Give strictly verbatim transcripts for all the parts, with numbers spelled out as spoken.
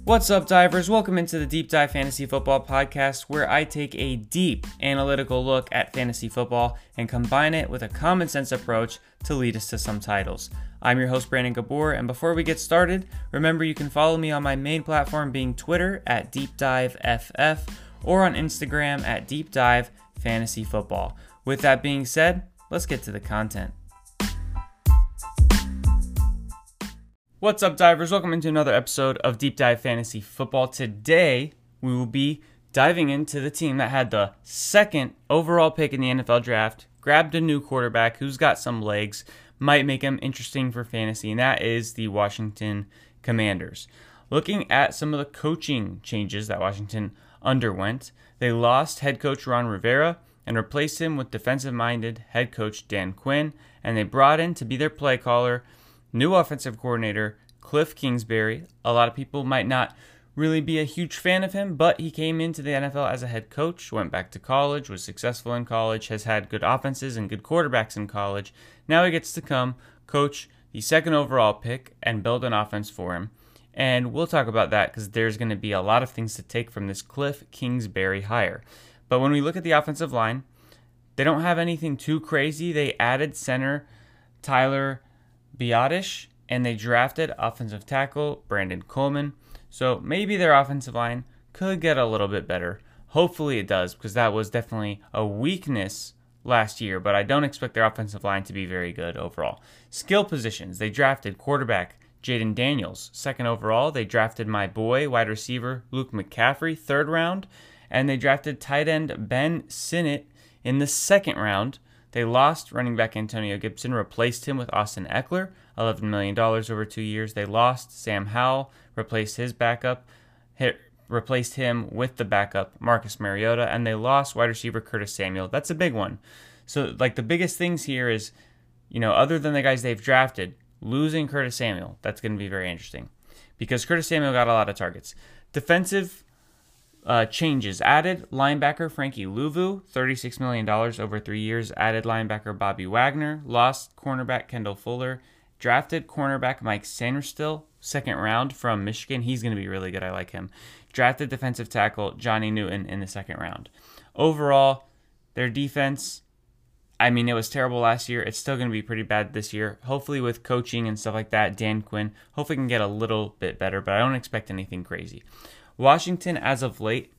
What's up, divers? Welcome into the Deep Dive Fantasy Football Podcast, where I take a deep analytical look at fantasy football and combine it with a common sense approach to lead us to some titles. I'm your host, Brandon Gabor, and before we get started, remember you can follow me on my main platform being Twitter at DeepDiveFF or on Instagram at DeepDiveFantasyFootball. With that being said, let's get to the content. What's up, divers? Welcome into another episode of Deep Dive Fantasy Football. Today, we will be diving into the team that had the second overall pick in the N F L draft, grabbed a new quarterback who's got some legs, might make him interesting for fantasy, and that is the Washington Commanders. Looking at some of the coaching changes that Washington underwent, they lost head coach Ron Rivera and replaced him with defensive-minded head coach Dan Quinn, and they brought in to be their play caller new offensive coordinator, Cliff Kingsbury. A lot of people might not really be a huge fan of him, but he came into the N F L as a head coach, went back to college, was successful in college, has had good offenses and good quarterbacks in college. Now he gets to come coach the second overall pick and build an offense for him. And we'll talk about that because there's going to be a lot of things to take from this Cliff Kingsbury hire. But when we look at the offensive line, they don't have anything too crazy. They added center Tyler Biadasz, and they drafted offensive tackle Brandon Coleman. So maybe their offensive line could get a little bit better. Hopefully it does, because that was definitely a weakness last year, but I don't expect their offensive line to be very good overall. Skill positions, they drafted quarterback Jayden Daniels, second overall. They drafted my boy, wide receiver Luke McCaffrey, third round, and they drafted tight end Ben Sinnott in the second round. They lost running back Antonio Gibson, replaced him with Austin Eckler, eleven million dollars over two years. They lost Sam Howell, replaced his backup, hit, replaced him with the backup Marcus Mariota, and they lost wide receiver Curtis Samuel. That's a big one. So, like, the biggest things here is, you know, other than the guys they've drafted, losing Curtis Samuel, that's going to be very interesting because Curtis Samuel got a lot of targets. Defensive Uh, changes. Added linebacker Frankie Louvu, thirty-six million dollars over three years. Added linebacker Bobby Wagner. Lost cornerback Kendall Fuller. Drafted cornerback Mike Sainristil, second round from Michigan. He's going to be really good. I like him. Drafted defensive tackle Johnny Newton in the second round. Overall, their defense, I mean, it was terrible last year. It's still going to be pretty bad this year. Hopefully with coaching and stuff like that, Dan Quinn, hopefully can get a little bit better, but I don't expect anything crazy. Washington, as of late,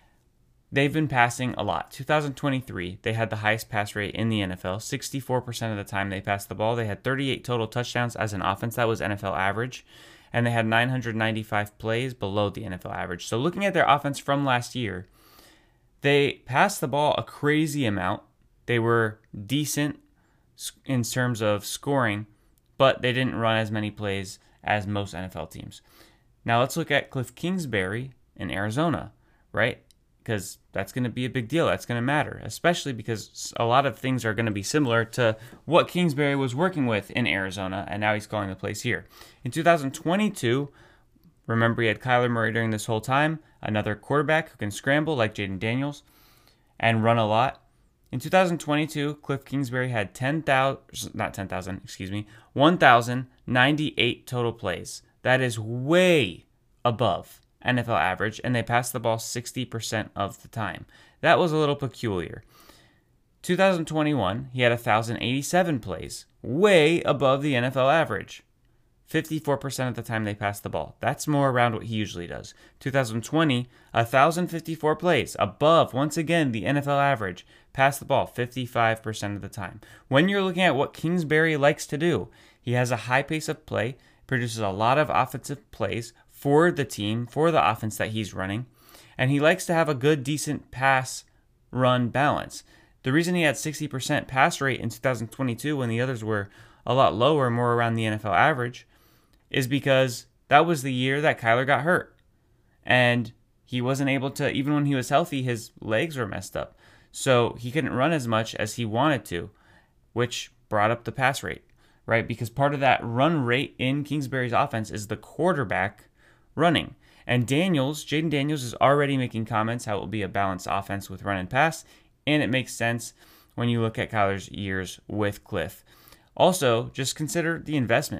they've been passing a lot. two thousand twenty-three, they had the highest pass rate in the N F L. sixty-four percent of the time they passed the ball. They had thirty-eight total touchdowns as an offense. That was N F L average. And they had nine hundred ninety-five plays below the N F L average. So looking at their offense from last year, they passed the ball a crazy amount. They were decent in terms of scoring, but they didn't run as many plays as most N F L teams. Now let's look at Cliff Kingsbury in Arizona, right? Because that's going to be a big deal. That's going to matter, especially because a lot of things are going to be similar to what Kingsbury was working with in Arizona, and now he's calling the plays here. In two thousand twenty-two, remember he had Kyler Murray during this whole time, another quarterback who can scramble like Jayden Daniels and run a lot. In two thousand twenty-two, Cliff Kingsbury had ten thousand, not ten thousand, excuse me, one thousand ninety-eight total plays. That is way above N F L average, and they passed the ball sixty percent of the time. That was a little peculiar. two thousand twenty-one, he had one thousand eighty-seven plays, way above the N F L average. fifty-four percent of the time they passed the ball. That's more around what he usually does. two thousand twenty, one thousand fifty-four plays, above, once again, the N F L average. Passed the ball fifty-five percent of the time. When you're looking at what Kingsbury likes to do, he has a high pace of play, produces a lot of offensive plays for the team, for the offense that he's running, and he likes to have a good, decent pass-run balance. The reason he had sixty percent pass rate in two thousand twenty-two when the others were a lot lower, more around the N F L average, is because that was the year that Kyler got hurt. And he wasn't able to, even when he was healthy, his legs were messed up. So he couldn't run as much as he wanted to, which brought up the pass rate. Right, because part of that run rate in Kingsbury's offense is the quarterback running. And Daniels, Jayden Daniels is already making comments how it will be a balanced offense with run and pass, and it makes sense when you look at Kyler's years with Cliff. Also, just consider the investments,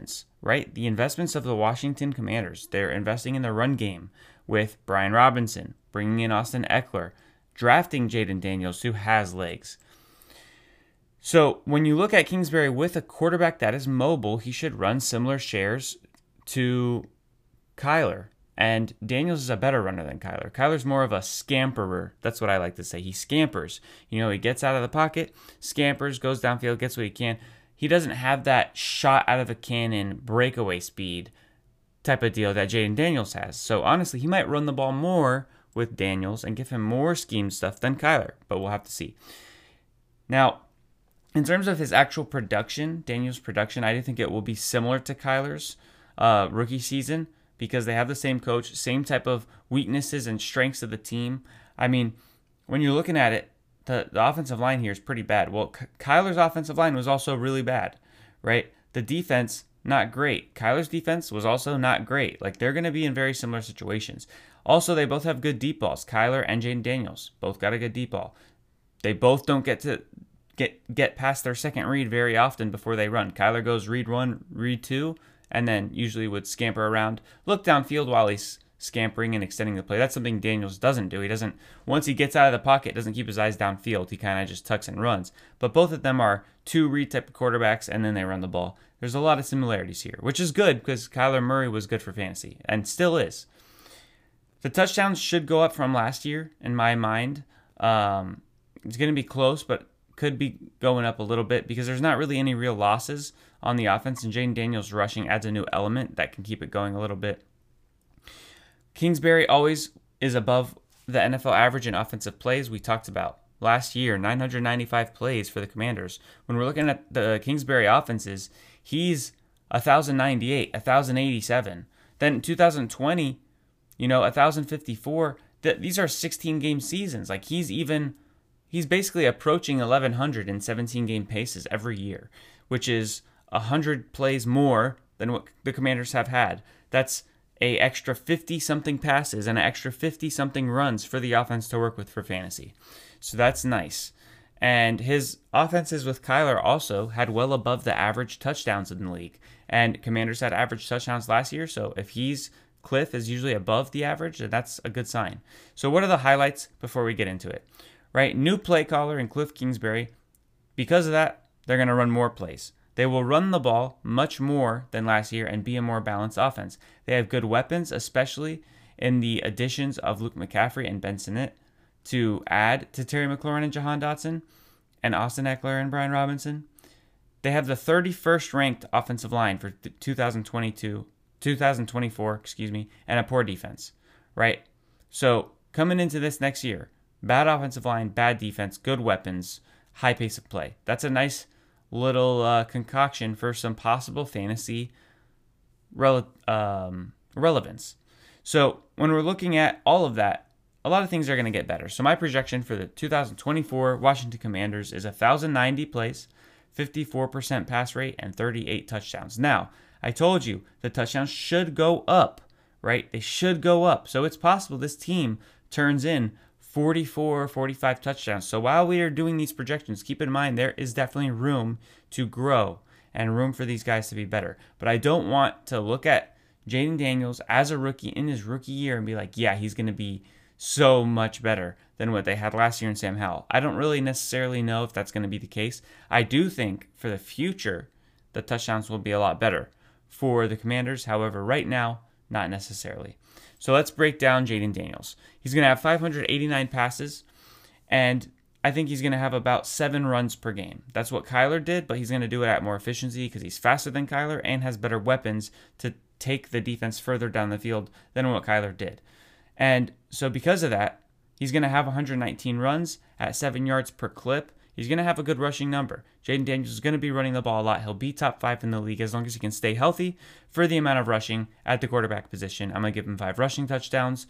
right? The investments of the Washington Commanders. They're investing in the run game with Brian Robinson, bringing in Austin Eckler, drafting Jayden Daniels, who has legs. So when you look at Kingsbury with a quarterback that is mobile, he should run similar shares to Kyler. And Daniels is a better runner than Kyler. Kyler's more of a scamperer. That's what I like to say. He scampers. You know, he gets out of the pocket, scampers, goes downfield, gets what he can. He doesn't have that shot out of a cannon breakaway speed type of deal that Jayden Daniels has. So honestly, he might run the ball more with Daniels and give him more scheme stuff than Kyler, but we'll have to see. Now, in terms of his actual production, Daniels' production, I do think it will be similar to Kyler's uh, rookie season because they have the same coach, same type of weaknesses and strengths of the team. I mean, when you're looking at it, the, the offensive line here is pretty bad. Well, K- Kyler's offensive line was also really bad, right? The defense, not great. Kyler's defense was also not great. Like, they're going to be in very similar situations. Also, they both have good deep balls. Kyler and Jayden Daniels both got a good deep ball. They both don't get to get get past their second read very often before they run. Kyler goes read one, read two, and then usually would scamper around, look downfield while he's scampering and extending the play. That's something Daniels doesn't do. He doesn't, once he gets out of the pocket, doesn't keep his eyes downfield. He kind of just tucks and runs. But both of them are two read type of quarterbacks, and then they run the ball. There's a lot of similarities here, which is good because Kyler Murray was good for fantasy and still is. The touchdowns should go up from last year in my mind. Um, it's going to be close, but could be going up a little bit because there's not really any real losses on the offense, and Jayden Daniels rushing adds a new element that can keep it going a little bit. Kingsbury always is above the N F L average in offensive plays. We talked about last year, nine hundred ninety-five plays for the Commanders. When we're looking at the Kingsbury offenses, he's one thousand ninety-eight, one thousand eighty-seven. Then in two thousand twenty, you know, one thousand fifty-four. Th- these are sixteen-game seasons. Like, he's even... He's basically approaching eleven hundred in seventeen-game paces every year, which is one hundred plays more than what the Commanders have had. That's a extra fifty-something passes and an extra fifty-something runs for the offense to work with for fantasy. So that's nice. And his offenses with Kyler also had well above the average touchdowns in the league. And Commanders had average touchdowns last year, so if he's Cliff is usually above the average, then that's a good sign. So what are the highlights before we get into it? Right, new play caller in Cliff Kingsbury. Because of that, they're going to run more plays. They will run the ball much more than last year and be a more balanced offense. They have good weapons, especially in the additions of Luke McCaffrey and Ben Sinnott to add to Terry McLaurin and Jahan Dotson and Austin Eckler and Brian Robinson. They have the thirty-first ranked offensive line for two thousand twenty-two, two thousand twenty-four, excuse me, and a poor defense, right? So coming into this next year, bad offensive line, bad defense, good weapons, high pace of play. That's a nice little uh, concoction for some possible fantasy rele- um, relevance. So when we're looking at all of that, a lot of things are going to get better. So my projection for the two thousand twenty-four Washington Commanders is one thousand ninety plays, fifty-four percent pass rate, and thirty-eight touchdowns. Now, I told you the touchdowns should go up, right? They should go up. So it's possible this team turns in forty-four, forty-five touchdowns. So while we are doing these projections, keep in mind there is definitely room to grow and room for these guys to be better. But I don't want to look at Jayden Daniels as a rookie in his rookie year and be like, yeah, he's going to be so much better than what they had last year in Sam Howell. I don't really necessarily know if that's going to be the case. I do think for the future, the touchdowns will be a lot better for the Commanders. However, right now, not necessarily. So let's break down Jayden Daniels. He's going to have five hundred eighty-nine passes, and I think he's going to have about seven runs per game. That's what Kyler did, but he's going to do it at more efficiency because he's faster than Kyler and has better weapons to take the defense further down the field than what Kyler did. And so because of that, he's going to have one hundred nineteen runs at seven yards per clip. He's going to have a good rushing number. Jayden Daniels is going to be running the ball a lot. He'll be top five in the league as long as he can stay healthy for the amount of rushing at the quarterback position. I'm going to give him five rushing touchdowns.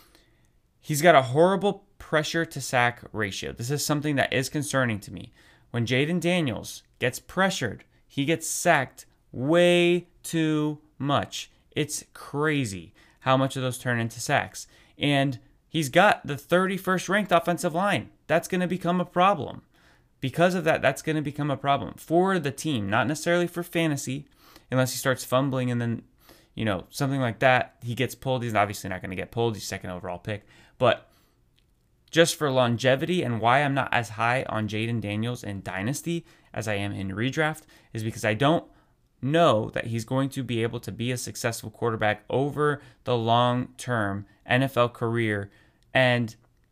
He's got a horrible pressure to sack ratio. This is something that is concerning to me. When Jayden Daniels gets pressured, he gets sacked way too much. It's crazy how much of those turn into sacks. And he's got the thirty-first ranked offensive line. That's going to become a problem. Because of that, that's going to become a problem for the team, not necessarily for fantasy. unless he starts fumbling and then, you know, something like that, he gets pulled. He's obviously not going to get pulled. He's second overall pick. But just for longevity and why I'm not as high on Jayden Daniels in Dynasty as I am in redraft is because I don't know that he's going to be able to be a successful quarterback over the long-term N F L career. And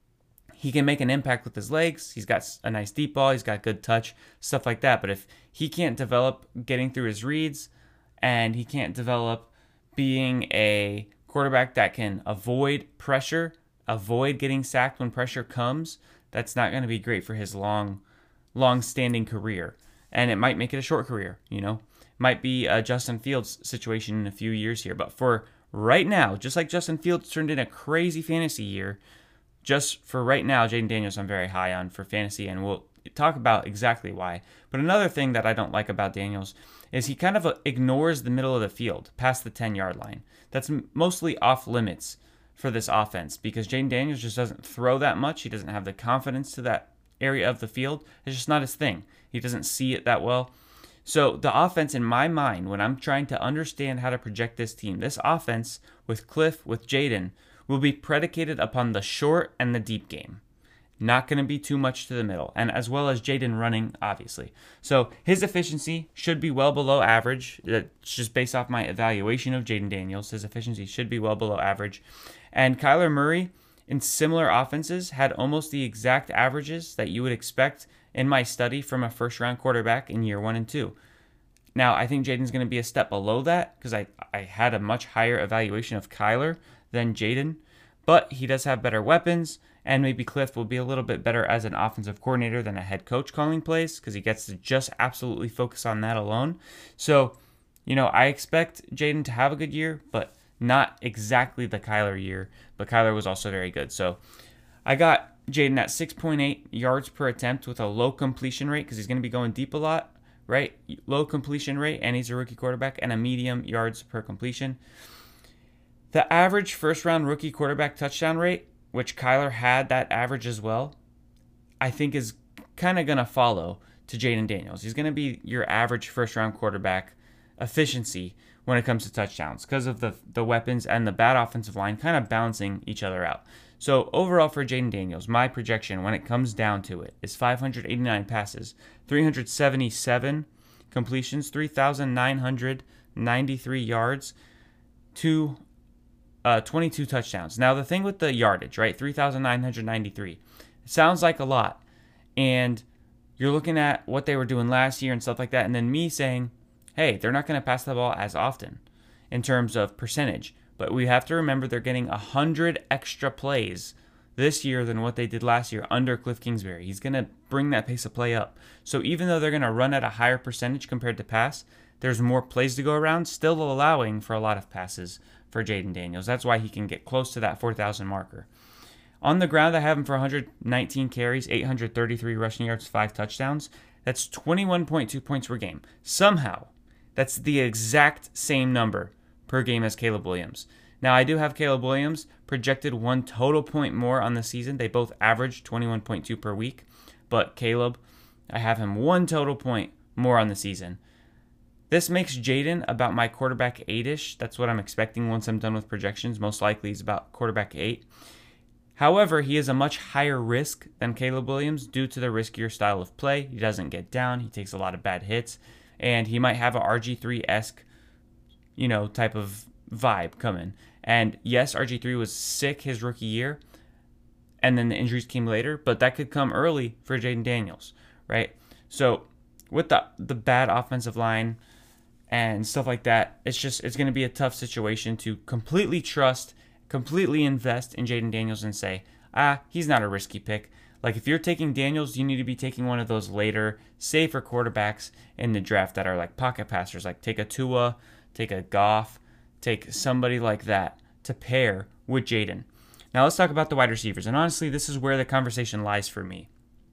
he can make an impact with his legs. He's got a nice deep ball. He's got good touch, stuff like that. But if he can't develop getting through his reads and he can't develop being a quarterback that can avoid pressure, avoid getting sacked when pressure comes, that's not going to be great for his long, long-standing career. And it might make it a short career, you know. Might be a Justin Fields situation in a few years here. But for right now, just like Justin Fields turned in a crazy fantasy year, just for right now, Jayden Daniels I'm very high on for fantasy, and we'll talk about exactly why. But another thing that I don't like about Daniels is he kind of ignores the middle of the field, past the ten-yard line. That's mostly off limits for this offense because Jayden Daniels just doesn't throw that much. He doesn't have the confidence to that area of the field. It's just not his thing. He doesn't see it that well. So the offense, in my mind, when I'm trying to understand how to project this team, this offense with Cliff, with Jayden, will be predicated upon the short and the deep game. Not going to be too much to the middle, and as well as Jayden running, obviously. So his efficiency should be well below average. That's just based off my evaluation of Jayden Daniels. His efficiency should be well below average. And Kyler Murray, in similar offenses, had almost the exact averages that you would expect in my study from a first-round quarterback in year one and two. Now, I think Jayden's going to be a step below that because I, I had a much higher evaluation of Kyler than Jayden, but he does have better weapons, and maybe Cliff will be a little bit better as an offensive coordinator than a head coach calling plays because he gets to just absolutely focus on that alone. So, you know, I expect Jayden to have a good year, but not exactly the Kyler year, but Kyler was also very good. So I got Jayden at six point eight yards per attempt with a low completion rate because he's going to be going deep a lot, right? Low completion rate, and he's a rookie quarterback, and a medium yards per completion. The average first-round rookie quarterback touchdown rate, which Kyler had that average as well, I think is kind of going to follow to Jayden Daniels. He's going to be your average first-round quarterback efficiency when it comes to touchdowns because of the, the weapons and the bad offensive line kind of balancing each other out. So overall for Jayden Daniels, my projection when it comes down to it is five hundred eighty-nine passes, three hundred seventy-seven completions, three thousand nine hundred ninety-three yards, two Uh, twenty-two touchdowns. Now, the thing with the yardage, right? three thousand nine hundred ninety-three. It sounds like a lot. And you're looking at what they were doing last year and stuff like that. And then me saying, hey, they're not going to pass the ball as often in terms of percentage. But we have to remember they're getting one hundred extra plays this year than what they did last year under Cliff Kingsbury. He's going to bring that pace of play up. So even though they're going to run at a higher percentage compared to pass, there's more plays to go around, still allowing for a lot of passes for Jayden Daniels. That's why he can get close to that four thousand marker. On the ground, I have him for one hundred nineteen carries, eight hundred thirty-three rushing yards, five touchdowns. That's twenty-one point two points per game. Somehow, that's the exact same number per game as Caleb Williams. Now, I do have Caleb Williams projected one total point more on the season. They both average twenty-one point two per week. But Caleb, I have him one total point more on the season. This makes Jayden about my quarterback eight-ish. That's what I'm expecting once I'm done with projections. Most likely he's about quarterback eight. However, he is a much higher risk than Caleb Williams due to the riskier style of play. He doesn't get down. He takes a lot of bad hits. And he might have a R G three-esque, you know, type of vibe coming. And yes, R G three was sick his rookie year. And then the injuries came later. But that could come early for Jayden Daniels, right? So with the, the bad offensive line and stuff like that, it's just it's going to be a tough situation to completely trust, completely invest in Jayden Daniels and say, ah, he's not a risky pick. Like if you're taking Daniels, you need to be taking one of those later, safer quarterbacks in the draft that are like pocket passers. Like take a Tua, take a Goff, take somebody like that to pair with Jayden. Now let's talk about the wide receivers. And honestly, this is where the conversation lies for me.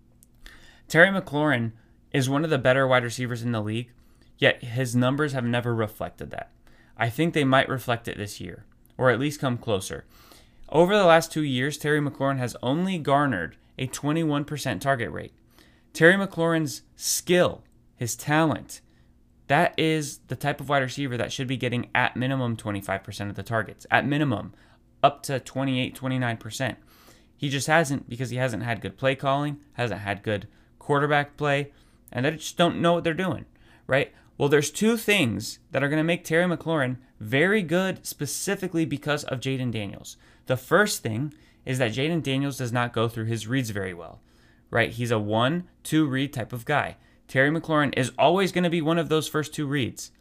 Terry McLaurin is one of the better wide receivers in the league, yet his numbers have never reflected that. I think they might reflect it this year, or at least come closer. Over the last two years, Terry McLaurin has only garnered a twenty-one percent target rate. Terry McLaurin's skill, his talent, that is the type of wide receiver that should be getting at minimum twenty-five percent of the targets, at minimum up to twenty-eight, twenty-nine percent. He just hasn't, because he hasn't had good play calling, hasn't had good quarterback play, and they just don't know what they're doing, right? Well, there's two things that are going to make Terry McLaurin very good specifically because of Jayden Daniels. The first thing is that Jayden Daniels does not go through his reads very well, right? He's a one, two read type of guy. Terry McLaurin is always going to be one of those first two reads.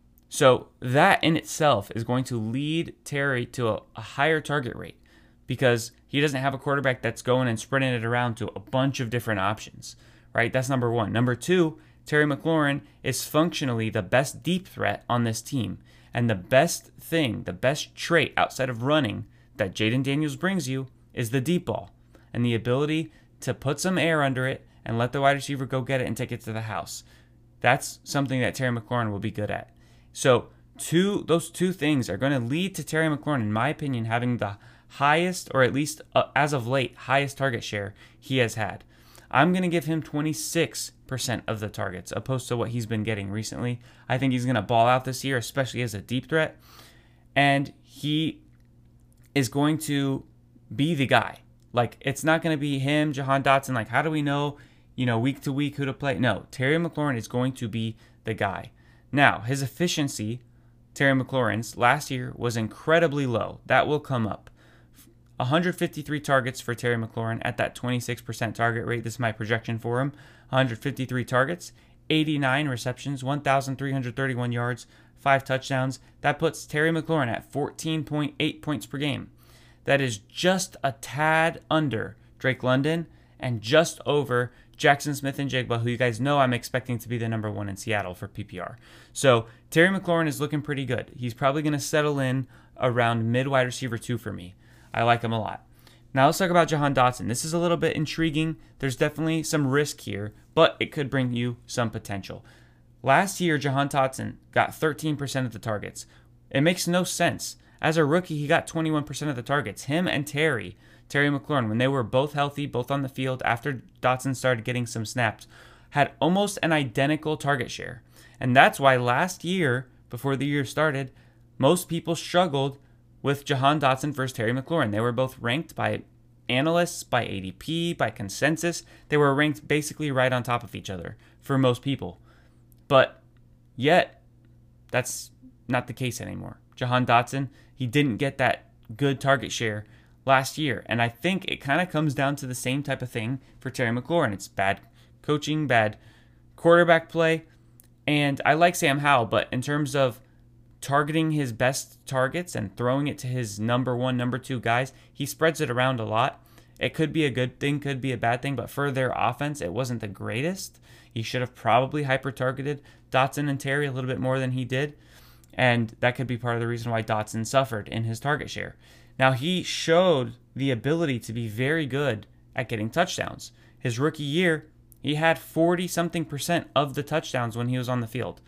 So that in itself is going to lead Terry to a, a higher target rate because he doesn't have a quarterback that's going and spreading it around to a bunch of different options, right? That's number one. Number two, Terry McLaurin is functionally the best deep threat on this team. And the best thing, the best trait outside of running that Jayden Daniels brings you is the deep ball and the ability to put some air under it and let the wide receiver go get it and take it to the house. That's something that Terry McLaurin will be good at. So two, those two things are going to lead to Terry McLaurin, in my opinion, having the highest, or at least uh, as of late, highest target share he has had. I'm going to give him twenty-six percent of the targets, opposed to what he's been getting recently. I think he's going to ball out this year, especially as a deep threat. And he is going to be the guy. Like, it's not going to be him, Jahan Dotson. Like, how do we know, you know, week to week who to play? No, Terry McLaurin is going to be the guy. Now, his efficiency, Terry McLaurin's, last year was incredibly low. That will come up. one hundred fifty-three targets for Terry McLaurin at that twenty-six percent target rate. This is my projection for him. one hundred fifty-three targets, eighty-nine receptions, one thousand three hundred thirty-one yards, five touchdowns. That puts Terry McLaurin at fourteen point eight points per game. That is just a tad under Drake London and just over Jackson Smith-Njigba, who you guys know I'm expecting to be the number one in Seattle for P P R. So Terry McLaurin is looking pretty good. He's probably going to settle in around mid-wide receiver two for me. I like him a lot. Now let's talk about Jahan Dotson. This is a little bit intriguing. There's definitely some risk here, but it could bring you some potential. Last year, Jahan Dotson got thirteen percent of the targets. It makes no sense. As a rookie, he got twenty-one percent of the targets. Him and Terry, Terry McLaurin, when they were both healthy, both on the field, after Dotson started getting some snaps, had almost an identical target share. And that's why last year, before the year started, most people struggled with Jahan Dotson versus Terry McLaurin. They were both ranked by analysts, by A D P, by consensus. They were ranked basically right on top of each other for most people. But yet, that's not the case anymore. Jahan Dotson, he didn't get that good target share last year. And I think it kind of comes down to the same type of thing for Terry McLaurin. It's bad coaching, bad quarterback play. And I like Sam Howell, but in terms of targeting his best targets and throwing it to his number one, number two guys, he spreads it around a lot. It could be a good thing, could be a bad thing, but for their offense, it wasn't the greatest. He should have probably hyper-targeted Dotson and Terry a little bit more than he did, and that could be part of the reason why Dotson suffered in his target share. Now, he showed the ability to be very good at getting touchdowns. His rookie year, he had forty-something percent of the touchdowns when he was on the field,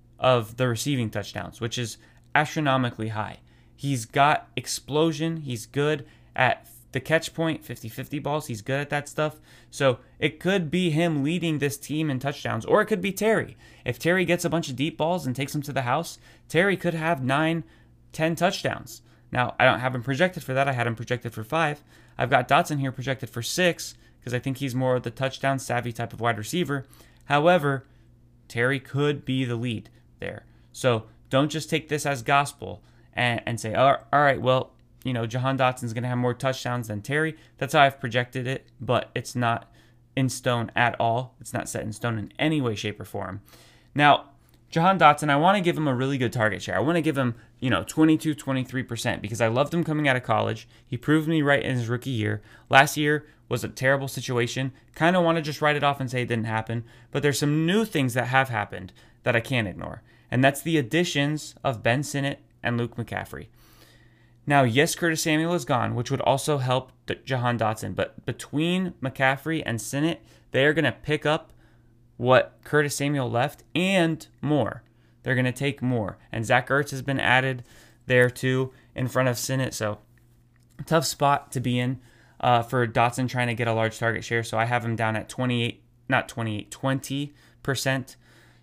of the receiving touchdowns, which is astronomically high. He's got explosion. He's good at the catch point, fifty-fifty balls. He's good at that stuff. So it could be him leading this team in touchdowns, or it could be Terry. If Terry gets a bunch of deep balls and takes them to the house, Terry could have nine, ten touchdowns. Now, I don't have him projected for that. I had him projected for five. I've got Dotson here projected for six because I think he's more of the touchdown savvy type of wide receiver. However, Terry could be the lead there. So don't just take this as gospel and, and say, all right, well, you know, Jahan Dotson's going to have more touchdowns than Terry. That's how I've projected it, but it's not in stone at all. It's not set in stone in any way, shape, or form. Now, Jahan Dotson, I want to give him a really good target share. I want to give him, you know, twenty-two, twenty-three percent because I loved him coming out of college. He proved me right in his rookie year. Last year was a terrible situation. Kind of want to just write it off and say it didn't happen, but there's some new things that have happened that I can't ignore, and that's the additions of Ben Sinnott and Luke McCaffrey. Now, yes, Curtis Samuel is gone, which would also help Jahan Dotson, but between McCaffrey and Sinnott, they are going to pick up what Curtis Samuel left and more. They're going to take more. And Zach Ertz has been added there too in front of Sinnott. So tough spot to be in uh, for Dotson trying to get a large target share. So I have him down at twenty-eight, not twenty-eight, twenty percent.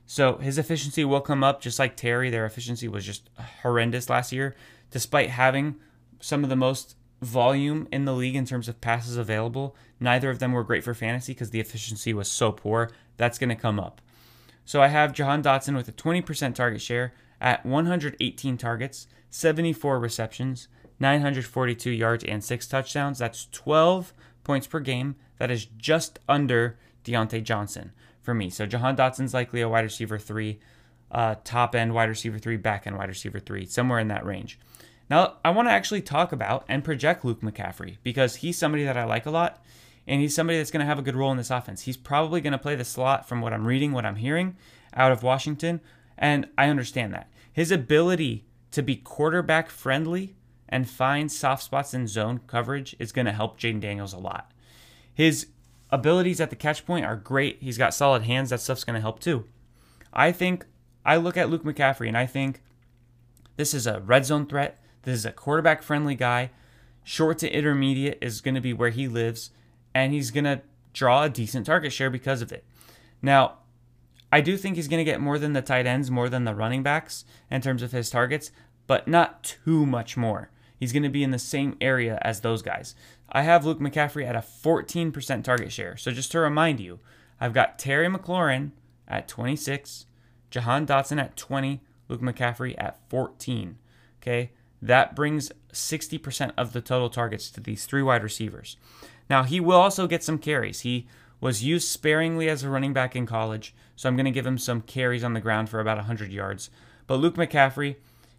So his efficiency will come up, just like Terry. Their efficiency was just horrendous last year, despite having some of the most volume in the league in terms of passes available. Neither of them were great for fantasy because the efficiency was so poor. That's going to come up. So I have Jahan Dotson with a twenty percent target share at one hundred eighteen targets, seventy-four receptions, nine hundred forty-two yards, and six touchdowns. That's twelve points per game. That is just under Deontay Johnson for me. So Jahan Dotson's likely a wide receiver three, uh, top end wide receiver three, back end wide receiver three, somewhere in that range. Now, I want to actually talk about and project Luke McCaffrey because he's somebody that I like a lot, and he's somebody that's going to have a good role in this offense. He's probably going to play the slot from what I'm reading, what I'm hearing out of Washington, and I understand that. His ability to be quarterback friendly and find soft spots in zone coverage is going to help Jayden Daniels a lot. His abilities at the catch point are great. He's got solid hands. That stuff's going to help too. I think I look at Luke McCaffrey and I think this is a red zone threat. This is a quarterback-friendly guy. Short to intermediate is going to be where he lives, and he's going to draw a decent target share because of it. Now, I do think he's going to get more than the tight ends, more than the running backs in terms of his targets, but not too much more. He's going to be in the same area as those guys. I have Luke McCaffrey at a fourteen percent target share. So just to remind you, I've got Terry McLaurin at twenty-six, Jahan Dotson at twenty, Luke McCaffrey at fourteen. Okay? That brings sixty percent of the total targets to these three wide receivers. Now, he will also get some carries. He was used sparingly as a running back in college, so I'm going to give him some carries on the ground for about one hundred yards. But Luke McCaffrey,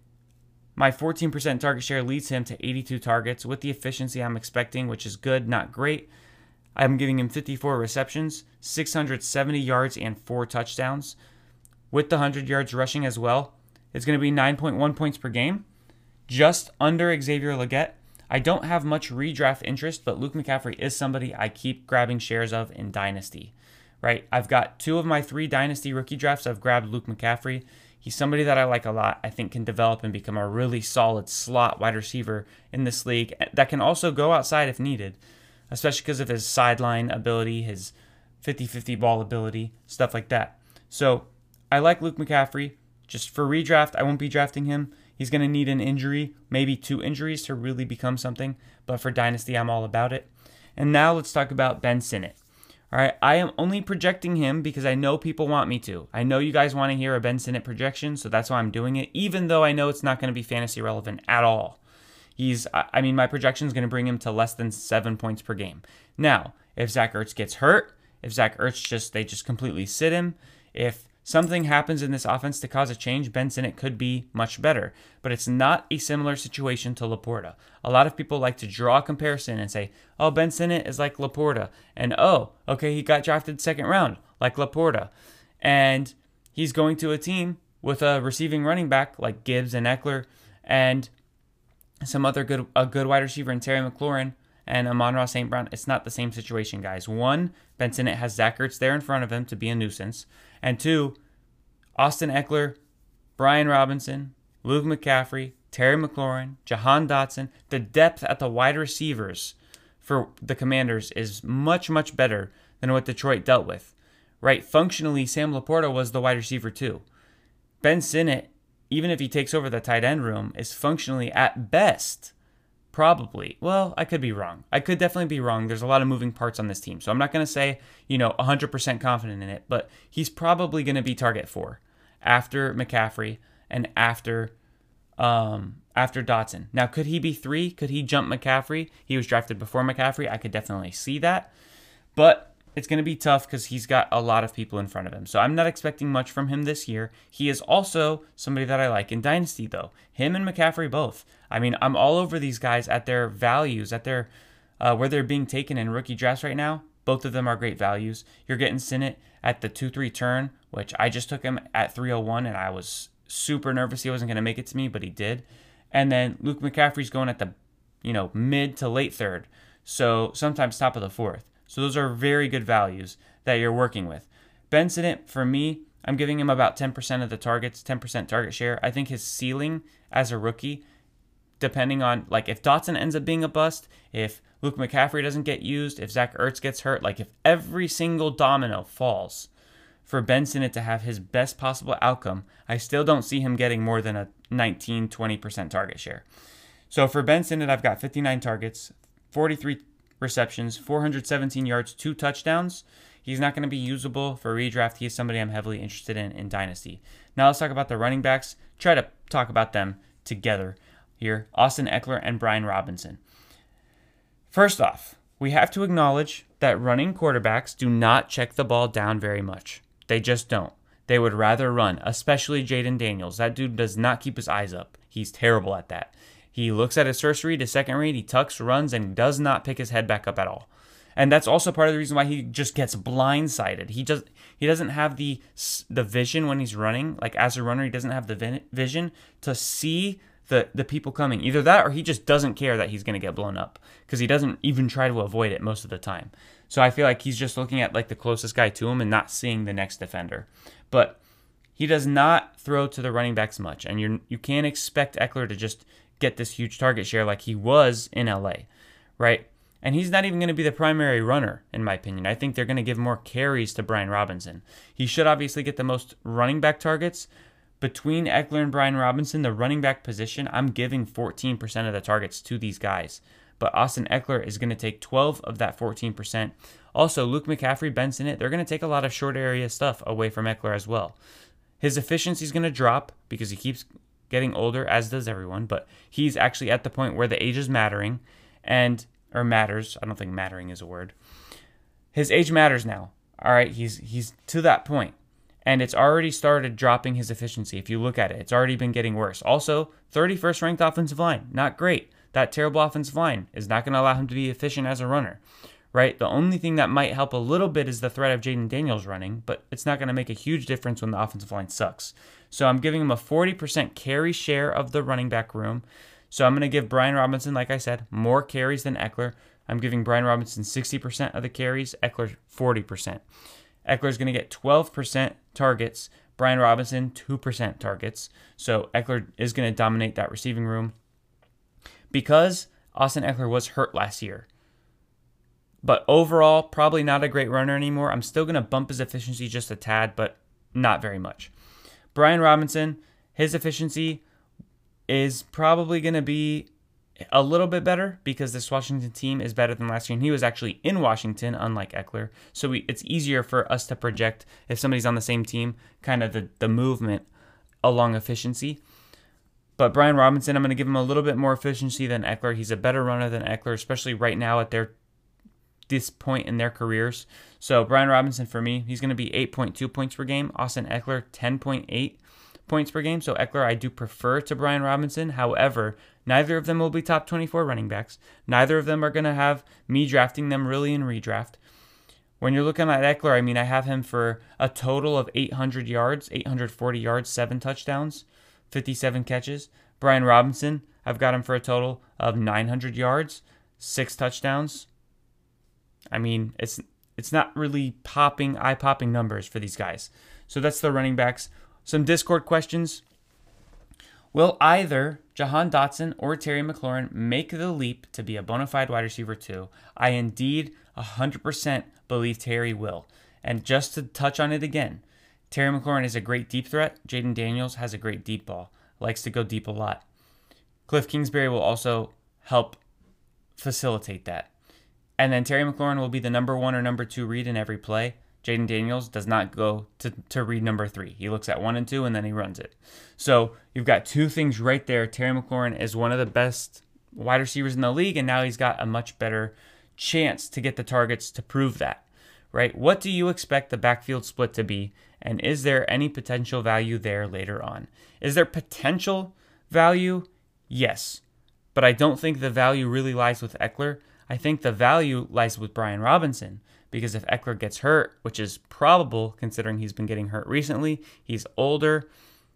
my fourteen percent target share leads him to eighty-two targets with the efficiency I'm expecting, which is good, not great. I'm giving him fifty-four receptions, six hundred seventy yards, and four touchdowns. With the one hundred yards rushing as well, it's going to be nine point one points per game. Just under Xavier Legette. I don't have much redraft interest, but Luke McCaffrey is somebody I keep grabbing shares of in Dynasty, right? I've got two of my three Dynasty rookie drafts. I've grabbed Luke McCaffrey. He's somebody that I like a lot. I think can develop and become a really solid slot wide receiver in this league that can also go outside if needed, especially because of his sideline ability, his fifty-fifty ball ability, stuff like that. So I like Luke McCaffrey. Just for redraft, I won't be drafting him. He's going to need an injury, maybe two injuries to really become something. But for Dynasty, I'm all about it. And now let's talk about Ben Sinnott. All right, I am only projecting him because I know people want me to. I know you guys want to hear a Ben Sinnott projection, so that's why I'm doing it, even though I know it's not going to be fantasy relevant at all. He's, I mean, my projection is going to bring him to less than seven points per game. Now, if Zach Ertz gets hurt, if Zach Ertz just, they just completely sit him, if something happens in this offense to cause a change, Ben Sinnott could be much better. But it's not a similar situation to Laporta. A lot of people like to draw a comparison and say, oh, Ben Sinnott is like Laporta. And oh, okay, he got drafted second round like Laporta. And he's going to a team with a receiving running back like Gibbs and Eckler and some other good a good wide receiver in Terry McLaurin and Amon-Ra Saint Brown. It's not the same situation, guys. One, Ben Sinnott has Zach Ertz there in front of him to be a nuisance. And two, Austin Eckler, Brian Robinson, Luke McCaffrey, Terry McLaurin, Jahan Dotson. The depth at the wide receivers for the Commanders is much, much better than what Detroit dealt with. Right? Functionally, Sam Laporta was the wide receiver too. Ben Sinnott, even if he takes over the tight end room, is functionally at best probably. Well, I could be wrong. I could definitely be wrong. There's a lot of moving parts on this team. So I'm not going to say, you know, one hundred percent confident in it, but he's probably going to be target four after McCaffrey and after um, after Dotson. Now, could he be three? Could he jump McCaffrey? He was drafted before McCaffrey. I could definitely see that. But it's going to be tough because he's got a lot of people in front of him. So I'm not expecting much from him this year. He is also somebody that I like in Dynasty, though. Him and McCaffrey both. I mean, I'm all over these guys at their values, at their uh, where they're being taken in rookie drafts right now. Both of them are great values. You're getting Sinnott at the two three turn, which I just took him at three oh one, and I was super nervous he wasn't going to make it to me, but he did. And then Luke McCaffrey's going at the, you know, mid to late third, so sometimes top of the fourth. So those are very good values that you're working with. Ben Sinnott, for me, I'm giving him about ten percent of the targets, ten percent target share. I think his ceiling as a rookie, depending on, like, if Dotson ends up being a bust, if Luke McCaffrey doesn't get used, if Zach Ertz gets hurt, like if every single domino falls, for Ben Sinnott to have his best possible outcome, I still don't see him getting more than a nineteen, twenty percent target share. So for Ben Sinnott, I've got fifty-nine targets, forty-three receptions, four hundred seventeen yards, two touchdowns. He's not going to be usable for redraft. He's somebody I'm heavily interested in in Dynasty. Now let's talk about the running backs. Try to talk about them together here. Austin Ekeler and Brian Robinson. First off, we have to acknowledge that running quarterbacks do not check the ball down very much. They just don't. They would rather run, especially Jayden Daniels. That dude does not keep his eyes up. He's terrible at that. He looks at his first read, his second read, he tucks, runs, and does not pick his head back up at all. And that's also part of the reason why he just gets blindsided. He just he doesn't have the the vision when he's running. Like as a runner, he doesn't have the vision to see the the people coming. Either that or he just doesn't care that he's going to get blown up because he doesn't even try to avoid it most of the time. So I feel like he's just looking at like the closest guy to him and not seeing the next defender. But he does not throw to the running backs much, and you you can't expect Ekeler to just get this huge target share like he was in L A, right? And he's not even going to be the primary runner, in my opinion. I think they're going to give more carries to Brian Robinson. He should obviously get the most running back targets. Between Ekeler and Brian Robinson, the running back position, I'm giving fourteen percent of the targets to these guys. But Austin Ekeler is going to take twelve of that fourteen percent. Also, Luke McCaffrey, Ben Sinnott, they're going to take a lot of short area stuff away from Ekeler as well. His efficiency is going to drop because he keeps getting older, as does everyone. But he's actually at the point where the age is mattering. And or matters. I don't think mattering is a word. His age matters now. All right, he's he's to that point. And it's already started dropping his efficiency. If you look at it, it's already been getting worse. Also, thirty-first ranked offensive line. Not great. That terrible offensive line is not going to allow him to be efficient as a runner, right? The only thing that might help a little bit is the threat of Jayden Daniels running, but it's not going to make a huge difference when the offensive line sucks. So I'm giving him a forty percent carry share of the running back room. So I'm going to give Brian Robinson, like I said, more carries than Ekeler. I'm giving Brian Robinson sixty percent of the carries, Ekeler forty percent. Ekeler's going to get twelve percent targets, Brian Robinson two percent targets. So Ekeler is going to dominate that receiving room because Austin Ekeler was hurt last year. But overall, probably not a great runner anymore. I'm still going to bump his efficiency just a tad, but not very much. Brian Robinson, his efficiency is probably going to be a little bit better because this Washington team is better than last year. And he was actually in Washington, unlike Ekeler. So we, it's easier for us to project if somebody's on the same team, kind of the, the movement along efficiency. But Brian Robinson, I'm going to give him a little bit more efficiency than Ekeler. He's a better runner than Ekeler, especially right now at their this point in their careers. So Brian Robinson, for me, he's going to be eight point two points per game. Austin Ekeler, ten point eight points per game. So Ekeler, I do prefer to Brian Robinson. However, neither of them will be top twenty-four running backs. Neither of them are going to have me drafting them really in redraft. When you're looking at Ekeler, I mean, I have him for a total of eight hundred yards, eight hundred forty yards, seven touchdowns, fifty-seven catches. Brian Robinson, I've got him for a total of nine hundred yards, six touchdowns. I mean, it's it's not really popping, eye-popping numbers for these guys. So that's the running backs. Some Discord questions. Will either Jahan Dotson or Terry McLaurin make the leap to be a bona fide wide receiver two? I indeed one hundred percent believe Terry will. And just to touch on it again, Terry McLaurin is a great deep threat. Jayden Daniels has a great deep ball. Likes to go deep a lot. Cliff Kingsbury will also help facilitate that. And then Terry McLaurin will be the number one or number two read in every play. Jayden Daniels does not go to, to read number three. He looks at one and two, and then he runs it. So you've got two things right there. Terry McLaurin is one of the best wide receivers in the league, and now he's got a much better chance to get the targets to prove that, right? What do you expect the backfield split to be, and is there any potential value there later on? Is there potential value? Yes, but I don't think the value really lies with Ekeler. I think the value lies with Brian Robinson. Because if Ekeler gets hurt, which is probable considering he's been getting hurt recently, he's older.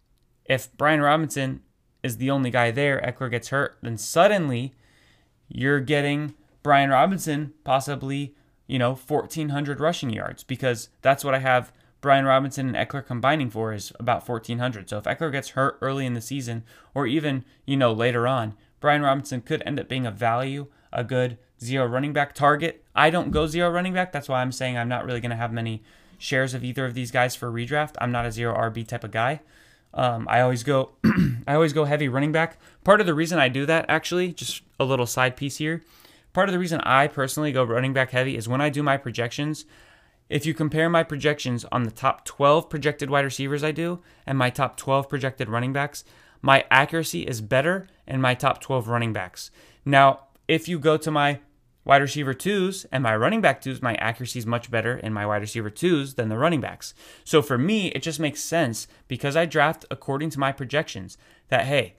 If Brian Robinson is the only guy there, Ekeler gets hurt, then suddenly you're getting Brian Robinson possibly, you know, fourteen hundred rushing yards, because that's what I have Brian Robinson and Ekeler combining for, is about fourteen hundred. So if Ekeler gets hurt early in the season, or even, you know, later on, Brian Robinson could end up being a value, a good zero running back target. I don't go zero running back. That's why I'm saying I'm not really going to have many, shares of either of these guys for redraft. I'm not a zero R B type of guy. Um, I always go, I always go heavy running back. Part of the reason I do that, actually, just a little side piece here. Part of the reason I personally go running back heavy is when I do my projections. If you compare my projections on the top twelve projected wide receivers I do and my top twelve projected running backs, my accuracy is better in my top twelve running backs. Now, if you go to my wide receiver twos and my running back twos, my accuracy is much better in my wide receiver twos than the running backs. So for me, it just makes sense because I draft according to my projections that, hey,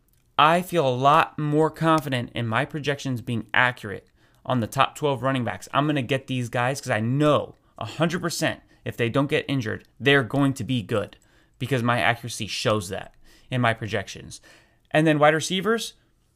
I feel a lot more confident in my projections being accurate on the top twelve running backs. I'm going to get these guys because I know one hundred percent if they don't get injured, they're going to be good because my accuracy shows that in my projections. And then wide receivers,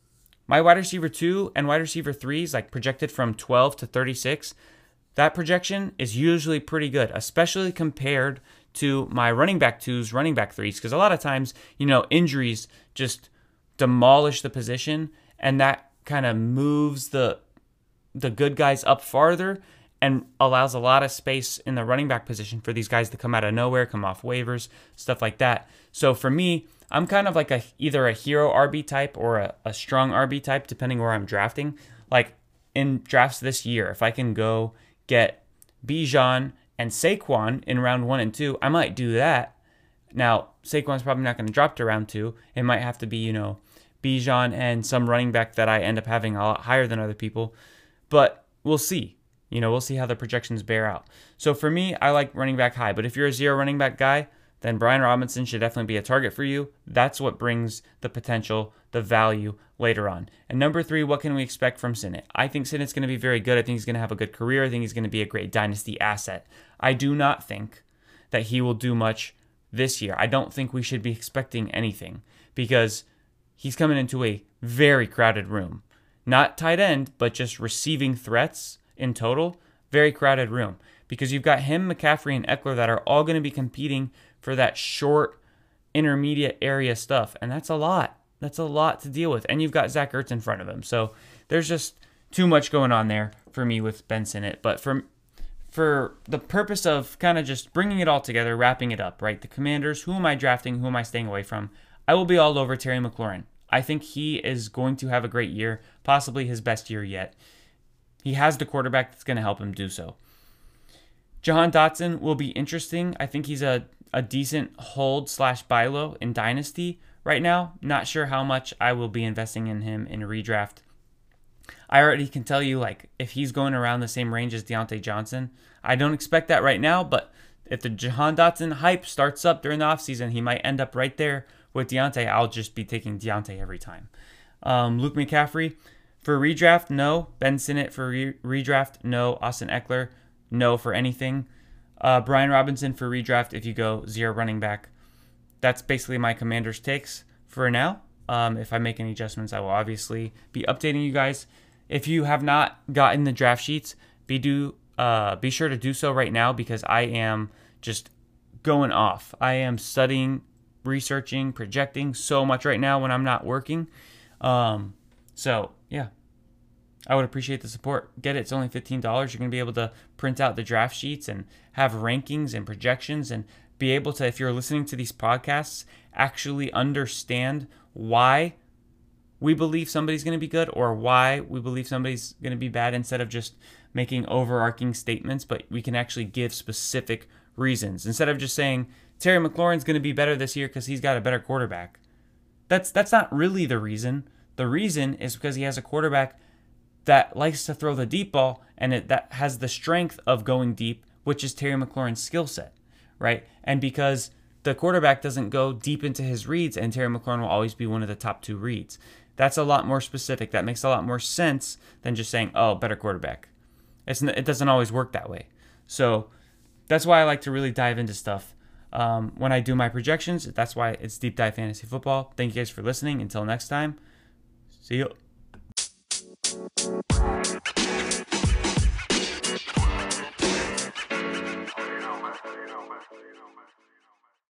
my wide receiver two and wide receiver threes, like projected from twelve to thirty-six, that projection is usually pretty good, especially compared to my running back twos, running back threes, because a lot of times, you know, injuries just demolish the position, and that kind of moves the the good guys up farther and allows a lot of space in the running back position for these guys to come out of nowhere, come off waivers, stuff like that. So for me, I'm kind of like a either a hero R B type or a, a strong R B type, depending where I'm drafting. Like in drafts this year, if I can go get Bijan and Saquon in round one and two, I might do that. Now, Saquon's probably not going to drop to round two. It might have to be, you know, Bijan and some running back that I end up having a lot higher than other people. But we'll see. You know, we'll see how the projections bear out. So for me, I like running back high. But if you're a zero running back guy, then Brian Robinson should definitely be a target for you. That's what brings the potential, the value later on. And number three, what can we expect from Sinnott? I think Sinnott's going to be very good. I think he's going to have a good career. I think he's going to be a great dynasty asset. I do not think that he will do much this year. I don't think we should be expecting anything because he's coming into a very crowded room. Not tight end, but just receiving threats in total. Very crowded room because you've got him, McCaffrey, and Eckler that are all going to be competing for that short, intermediate area stuff. And that's a lot. That's a lot to deal with. And you've got Zach Ertz in front of him. So there's just too much going on there for me with Ben Sinnott. But for, for the purpose of kind of just bringing it all together, wrapping it up, right? The Commanders, who am I drafting? Who am I staying away from? I will be all over Terry McLaurin. I think he is going to have a great year, possibly his best year yet. He has the quarterback that's going to help him do so. Jahan Dotson will be interesting. I think he's a, a decent hold slash buy low in Dynasty right now. Not sure how much I will be investing in him in a redraft. I already can tell you, like, if he's going around the same range as Deontay Johnson, I don't expect that right now, but if the Jahan Dotson hype starts up during the offseason, he might end up right there with Deontay. I'll just be taking Deontay every time. Um, Luke McCaffrey, for redraft, no. Ben Sinnott for re- redraft, no. Austin Eckler, no for anything. Uh, Brian Robinson for redraft if you go zero running back. That's basically my Commanders takes for now. Um, if I make any adjustments, I will obviously be updating you guys. If you have not gotten the draft sheets, be do uh, be sure to do so right now because I am just going off. I am studying, researching, projecting so much right now when I'm not working. Um, so, yeah. I would appreciate the support. Get it. It's only fifteen dollars. You're going to be able to print out the draft sheets and have rankings and projections and be able to, if you're listening to these podcasts, actually understand why we believe somebody's going to be good or why we believe somebody's going to be bad instead of just making overarching statements, but we can actually give specific reasons. Instead of just saying, Terry McLaurin's going to be better this year because he's got a better quarterback. That's, that's not really the reason. The reason is because he has a quarterback that likes to throw the deep ball and it, that has the strength of going deep, which is Terry McLaurin's skill set, right? And because the quarterback doesn't go deep into his reads and Terry McLaurin will always be one of the top two reads. That's a lot more specific. That makes a lot more sense than just saying, oh, better quarterback. It's, it doesn't always work that way. So that's why I like to really dive into stuff. Um, when I do my projections, that's why it's Deep Dive Fantasy Football. Thank you guys for listening. Until next time, see you.